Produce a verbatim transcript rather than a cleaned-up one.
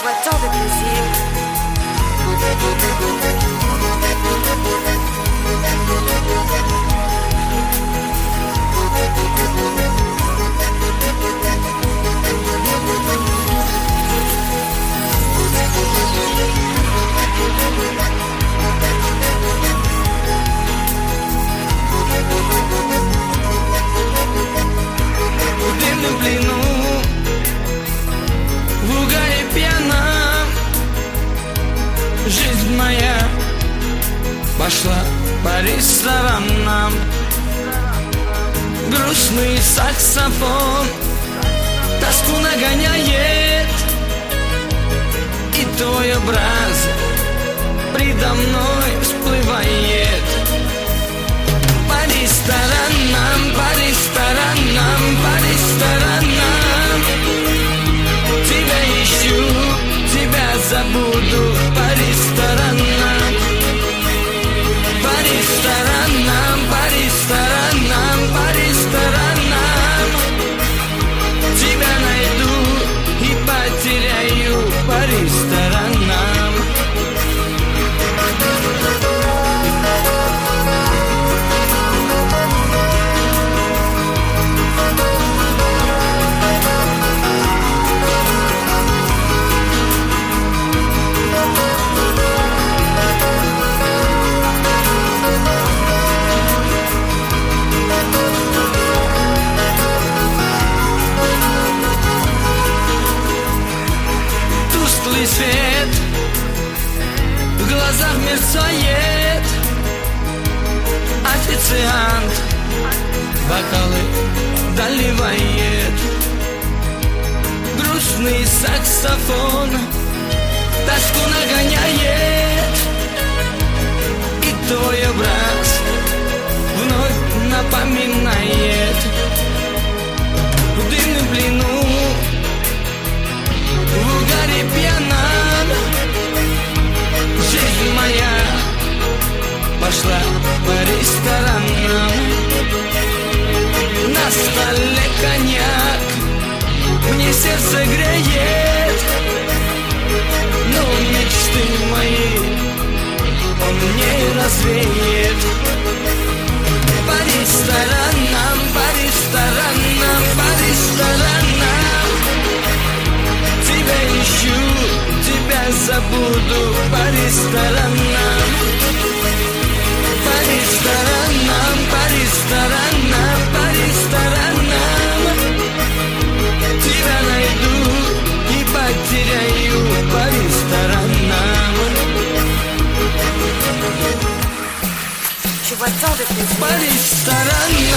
vois tant de plaisir. В дымном плену, в угаре пьяном, жизнь моя пошла по ресторанам. Грустный саксофон тоску нагоняет, и твой образ предо мной всплывает. По ресторанам, по ресторанам, по ресторанам тебя ищу, тебя забуду. По ресторанам, по ресторанам, по ресторанам, по ресторанам тебя найду и потеряю. По ресторанам. Тусклый свет в глазах мерцает, официант бокалы доливает. Грустный саксофон тоску нагоняет, и твой образ вновь напоминает. В дымном плену, в угаре пьяном, жизнь моя пошла по ресторанам. На столе коньяк мне сердце греет, но мечты мои он не развеет. По ресторанам, по ресторанам, по ресторанам тебя ищу, тебя забуду. По ресторанам, по ресторанам, по ресторанам, по ресторанам тебя найду и потеряю. По ресторанам. Je vois tant de plaisir. По ресторанам.